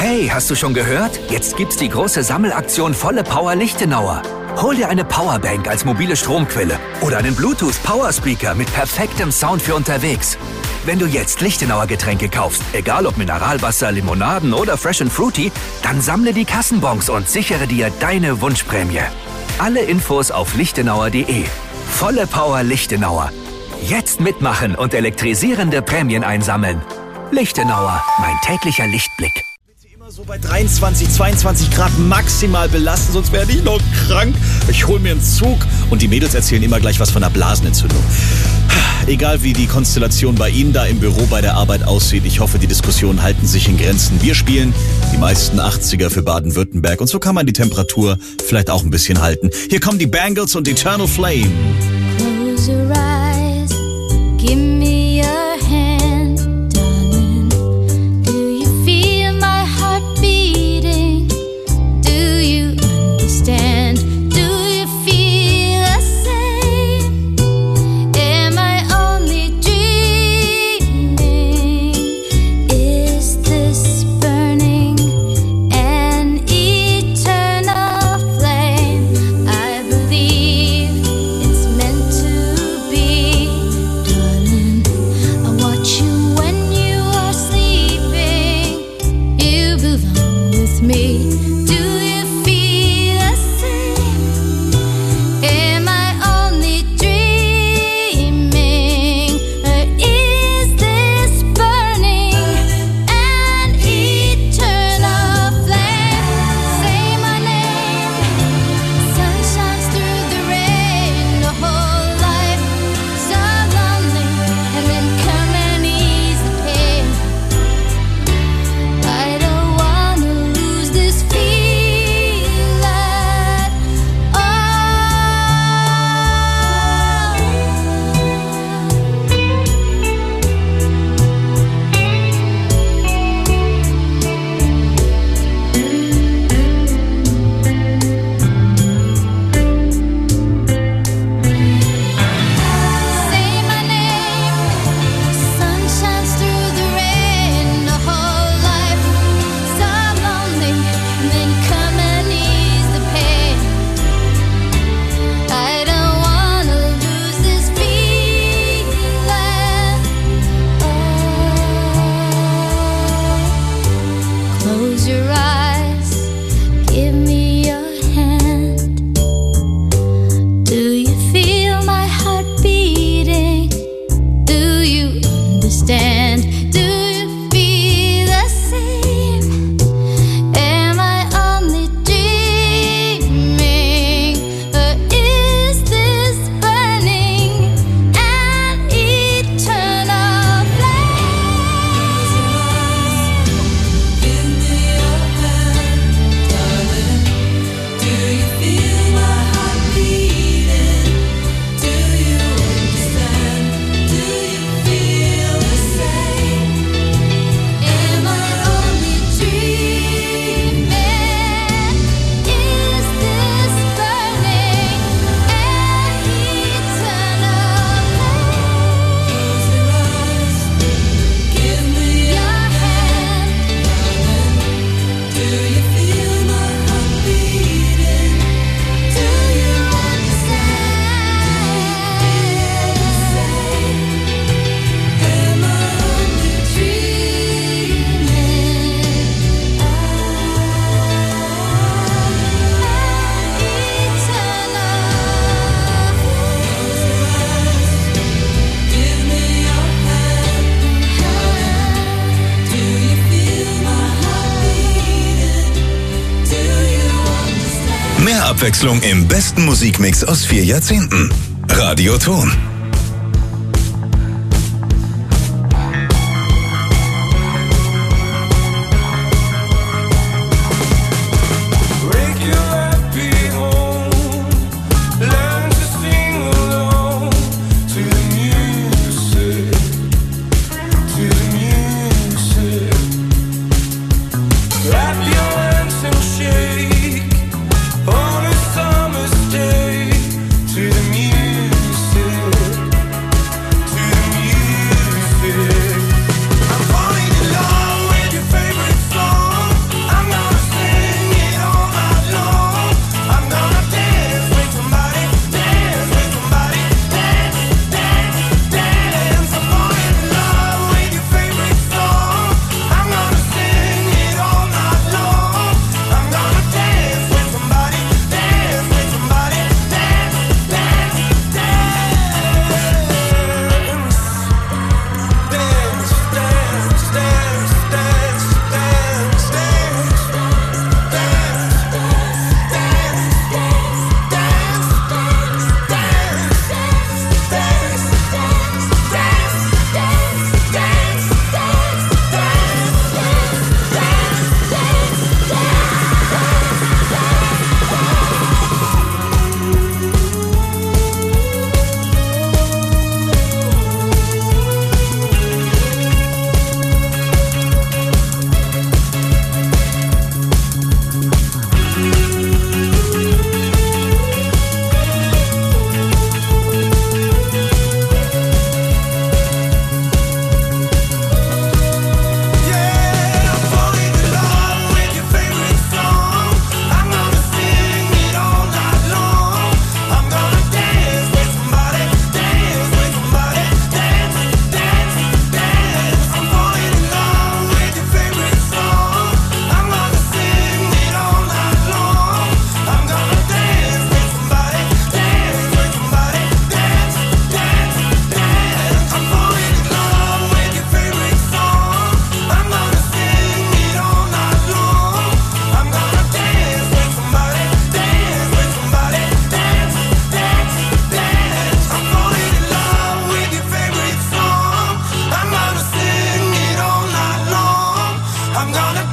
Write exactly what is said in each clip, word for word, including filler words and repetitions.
Hey, hast du schon gehört? Jetzt gibt's die große Sammelaktion Volle Power Lichtenauer. Hol dir eine Powerbank als mobile Stromquelle oder einen Bluetooth-Powerspeaker mit perfektem Sound für unterwegs. Wenn du jetzt Lichtenauer Getränke kaufst, egal ob Mineralwasser, Limonaden oder Fresh and Fruity, dann sammle die Kassenbons und sichere dir deine Wunschprämie. Alle Infos auf lichtenauer punkt de. Volle Power Lichtenauer. Jetzt mitmachen und elektrisierende Prämien einsammeln. Lichtenauer, mein täglicher Lichtblick. So bei dreiundzwanzig, zweiundzwanzig Grad maximal belasten, sonst werde ich noch krank. Ich hole mir einen Zug und die Mädels erzählen immer gleich was von einer Blasenentzündung. Egal wie die Konstellation bei Ihnen da im Büro bei der Arbeit aussieht, ich hoffe, die Diskussionen halten sich in Grenzen. Wir spielen die meisten achtziger für Baden-Württemberg und so kann man die Temperatur vielleicht auch ein bisschen halten. Hier kommen die Bangles und Eternal Flame. Close your eyes, give me your hand, darling. Do you feel my heart beating? Do you understand? Do you feel the same? Am I only dreaming? Is this burning an eternal flame? I believe it's meant to be, darling. I watch you when you are sleeping. You belong with me. Do you feel the same? Am I only dreaming? Or is this burning an eternal flame? Say my name. Sun shines through the rain. The whole life so lonely, and then come and ease the pain. I don't wanna lose this feeling. Oh. Say my name. Sun shines through the rain. The whole life so lonely, and then come and ease the pain. I don't wanna lose this feeling. Oh. Close your eyes, give me your hand. Do you feel my heart beating? Do you understand? Do you feel the same? Am I only dreaming? Or is this burning an eternal flame? Give me your hand, darling. Do you feel my heart beating? Do you understand? Do you feel the same? Am I only dreaming? Is this burning an eternal flame? Give me your hand, darling. Do you feel my heart beating? Do you understand? Am I only dreaming? Give me your hand, do you feel my heart beating? Do you understand? Mehr Abwechslung im besten Musikmix aus vier Jahrzehnten. Radioton. Break your happy home. Learn to sing along to the music, to the music. Clap your hands and shake on a summer's day to the music.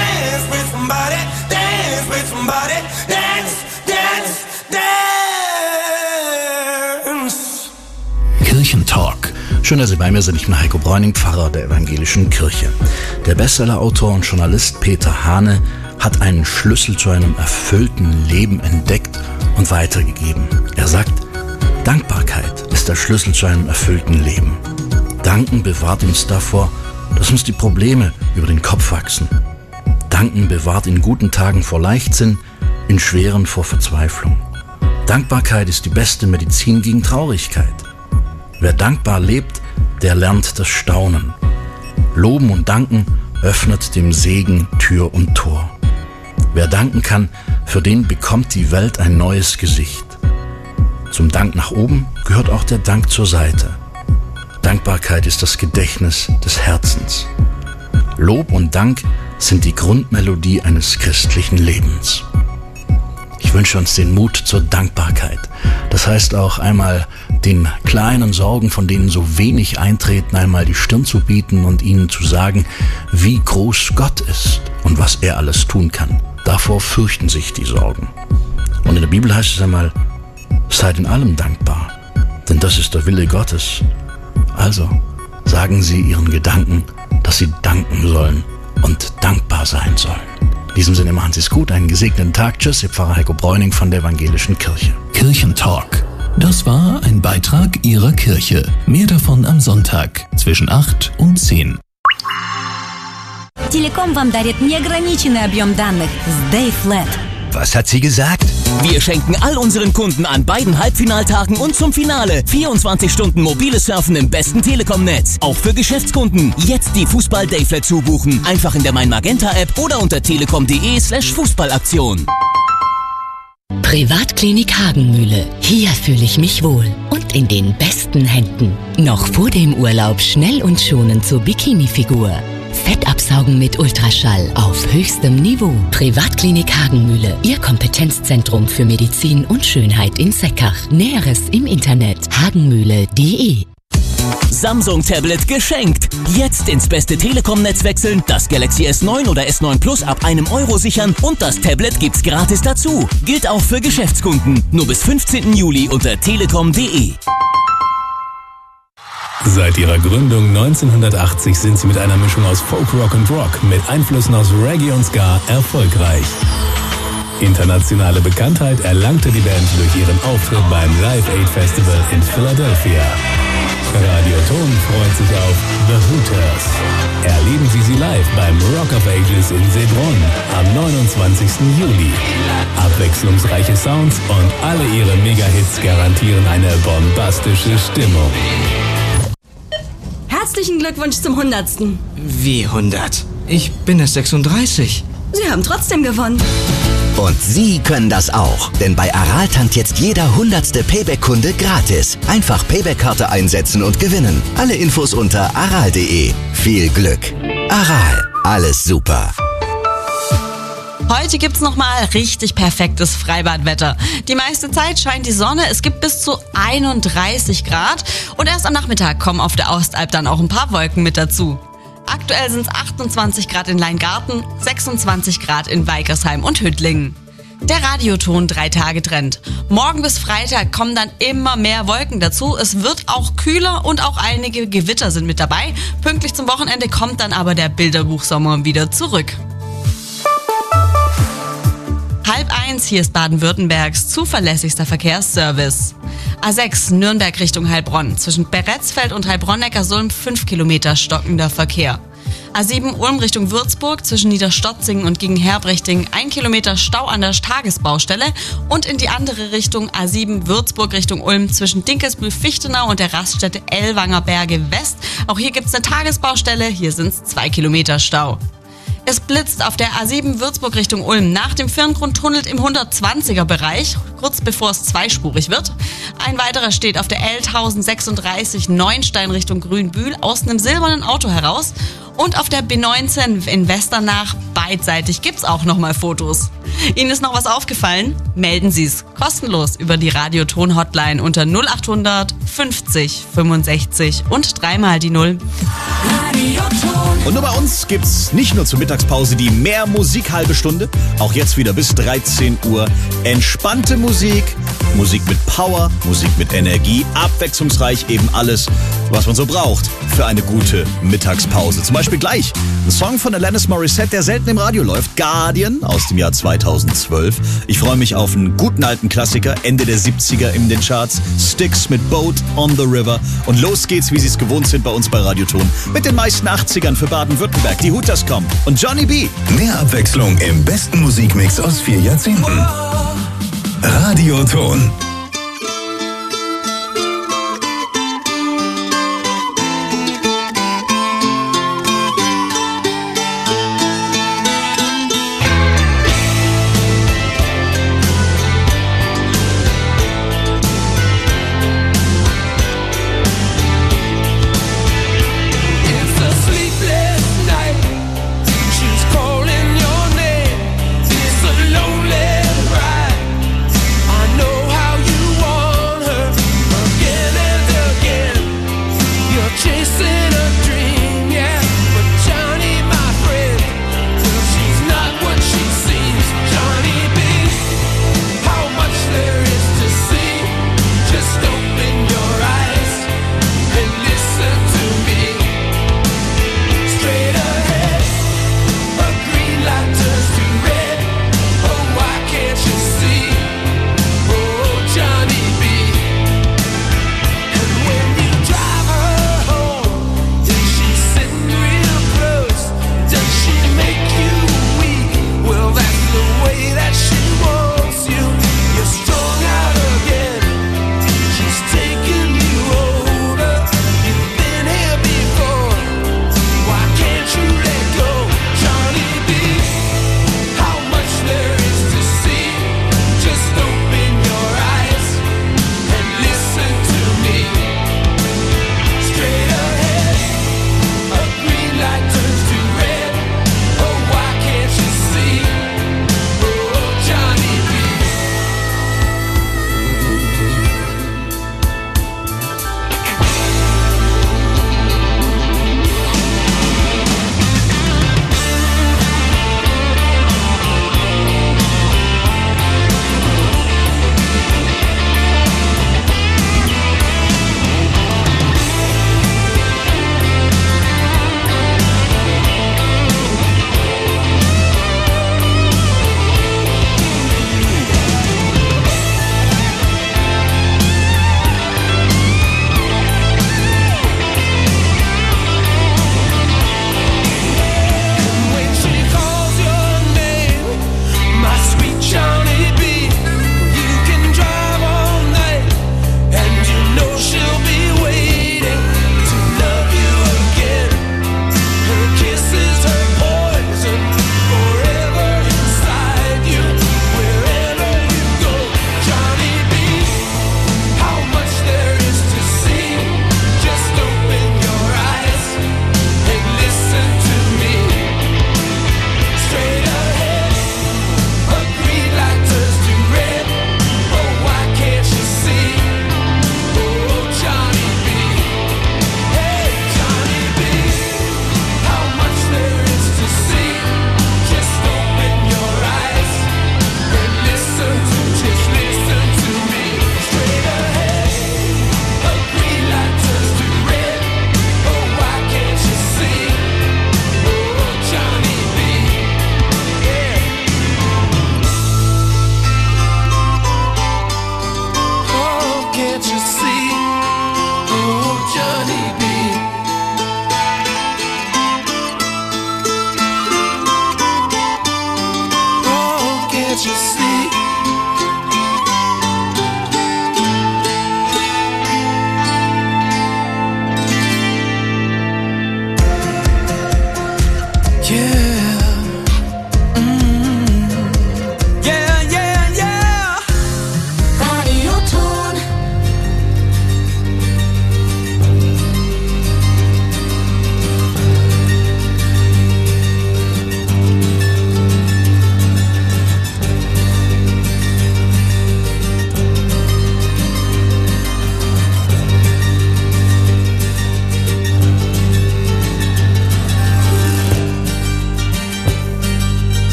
dance with somebody, dance with somebody, dance, dance, dance. Kirchentalk. Schön, dass Sie bei mir sind. Ich bin Heiko Bräuning, Pfarrer der Evangelischen Kirche. Der Bestsellerautor und Journalist Peter Hane hat einen Schlüssel zu einem erfüllten Leben entdeckt und weitergegeben. Er sagt, Dankbarkeit ist der Schlüssel zu einem erfüllten Leben. Danken bewahrt uns davor, dass uns die Probleme über den Kopf wachsen. Danken bewahrt in guten Tagen vor Leichtsinn, in schweren vor Verzweiflung. Dankbarkeit ist die beste Medizin gegen Traurigkeit. Wer dankbar lebt, der lernt das Staunen. Loben und Danken öffnet dem Segen Tür und Tor. Wer danken kann, für den bekommt die Welt ein neues Gesicht. Zum Dank nach oben gehört auch der Dank zur Seite. Dankbarkeit ist das Gedächtnis des Herzens. Lob und Dank sind die Grundmelodie eines christlichen Lebens. Ich wünsche uns den Mut zur Dankbarkeit. Das heißt auch einmal den kleinen Sorgen, von denen so wenig eintreten, einmal die Stirn zu bieten und ihnen zu sagen, wie groß Gott ist und was er alles tun kann. Davor fürchten sich die Sorgen. Und in der Bibel heißt es einmal, seid in allem dankbar, denn das ist der Wille Gottes. Also sagen Sie Ihren Gedanken, dass Sie danken sollen und dankbar sein sollen. In diesem Sinne machen Sie es gut, einen gesegneten Tag. Tschüss, Ihr Pfarrer Heiko Bräuning von der Evangelischen Kirche. Kirchentalk. Das war ein Beitrag Ihrer Kirche. Mehr davon am Sonntag zwischen acht und zehn. Telekom вам дарит неограниченный объем данных с Dayflat. Was hat sie gesagt? Wir schenken all unseren Kunden an beiden Halbfinaltagen und zum Finale vierundzwanzig Stunden mobiles Surfen im besten Telekom-Netz. Auch für Geschäftskunden. Jetzt die Fußball-Dayflat zubuchen. Einfach in der Mein Magenta-App oder unter telekom.de slash Fußballaktion. Privatklinik Hagenmühle. Hier fühle ich mich wohl und in den besten Händen. Noch vor dem Urlaub schnell und schonend zur Bikini-Figur. Fettabsaugen mit Ultraschall auf höchstem Niveau. Privatklinik Hagenmühle. Ihr Kompetenzzentrum für Medizin und Schönheit in Seckach. Näheres im Internet hagenmühle punkt de. Samsung Tablet geschenkt. Jetzt ins beste Telekom-Netz wechseln, das Galaxy S neun oder S neun Plus ab einem Euro sichern und das Tablet gibt's gratis dazu. Gilt auch für Geschäftskunden. Nur bis fünfzehnten Juli unter telekom punkt de. Seit ihrer Gründung neunzehnhundertachtzig sind sie mit einer Mischung aus Folk, Rock und Rock mit Einflüssen aus Reggae und Ska erfolgreich. Internationale Bekanntheit erlangte die Band durch ihren Auftritt beim Live Aid Festival in Philadelphia. Radio Ton freut sich auf The Hooters. Erleben Sie sie live beim Rock of Ages in Seebronn am neunundzwanzigsten Juli. Abwechslungsreiche Sounds und alle ihre Mega-Hits garantieren eine bombastische Stimmung. Herzlichen Glückwunsch zum hundertsten. Wie hundert? Ich bin erst sechsunddreißig. Sie haben trotzdem gewonnen. Und Sie können das auch, denn bei Aral tankt jetzt jeder hundertste Payback-Kunde gratis. Einfach Payback-Karte einsetzen und gewinnen. Alle Infos unter aral punkt de. Viel Glück. Aral, alles super. Heute gibt's nochmal richtig perfektes Freibadwetter. Die meiste Zeit scheint die Sonne, es gibt bis zu einunddreißig Grad und erst am Nachmittag kommen auf der Ostalb dann auch ein paar Wolken mit dazu. Aktuell sind es achtundzwanzig Grad in Leingarten, sechsundzwanzig Grad in Weikersheim und Hüttlingen. Der Radioton drei Tage Trend. Morgen bis Freitag kommen dann immer mehr Wolken dazu. Es wird auch kühler und auch einige Gewitter sind mit dabei. Pünktlich zum Wochenende kommt dann aber der Bilderbuchsommer wieder zurück. Halb eins, hier ist Baden-Württembergs zuverlässigster Verkehrsservice. A sechs Nürnberg Richtung Heilbronn. Zwischen Beretzfeld und Heilbronn-Neckarsulm fünf Kilometer stockender Verkehr. A sieben Ulm Richtung Würzburg zwischen Niederstotzingen und gegen Herbrechting ein Kilometer Stau an der Tagesbaustelle und in die andere Richtung A sieben Würzburg Richtung Ulm zwischen Dinkelsbühl-Fichtenau und der Raststätte Ellwanger Berge West. Auch hier gibt's eine Tagesbaustelle, hier sind's zwei Kilometer Stau. Es blitzt auf der A sieben Würzburg Richtung Ulm nach dem Firngrundtunnel im hundertzwanziger Bereich, kurz bevor es zweispurig wird. Ein weiterer steht auf der L tausendsechsunddreißig Neunstein Richtung Grünbühl aus einem silbernen Auto heraus. Und auf der B neunzehn in Westernach beidseitig gibt's auch nochmal Fotos. Ihnen ist noch was aufgefallen? Melden Sie's kostenlos über die Radioton-Hotline unter null achthundert fünfzig fünfundsechzig und dreimal die Null. Radio Radioton. Und nur bei uns gibt's nicht nur zur Mittagspause die mehr Musik halbe Stunde, auch jetzt wieder bis dreizehn Uhr entspannte Musik, Musik mit Power, Musik mit Energie, abwechslungsreich eben alles, was man so braucht für eine gute Mittagspause. Zum Beispiel gleich ein Song von Alanis Morissette, der selten im Radio läuft, Guardian aus dem Jahr zweitausendzwölf. Ich freue mich auf einen guten alten Klassiker, Ende der siebziger in den Charts, Styx mit Boat on the River. Und los geht's, wie Sie es gewohnt sind bei uns bei Radioton, mit den meisten achtzigern für Baden-Württemberg. Die Hooters kommen und Johnny B. Mehr Abwechslung im besten Musikmix aus vier Jahrzehnten. Radioton.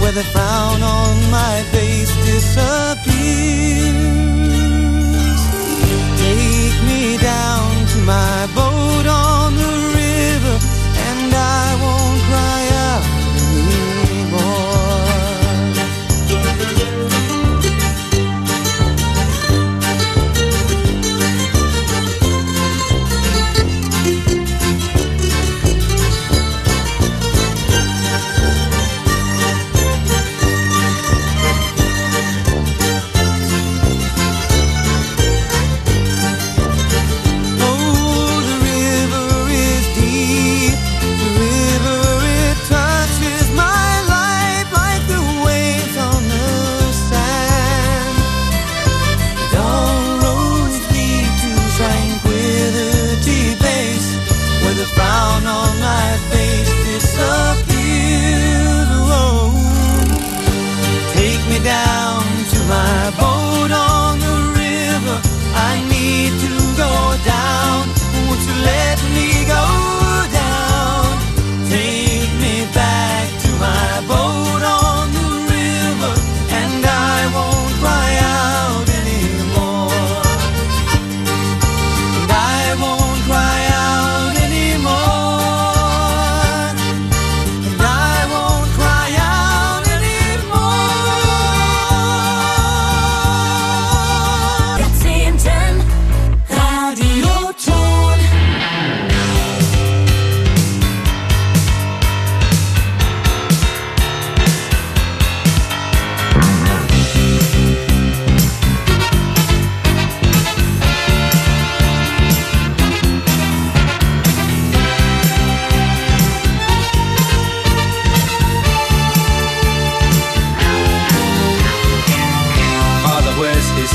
where the frown on my face disappears. Take me down to my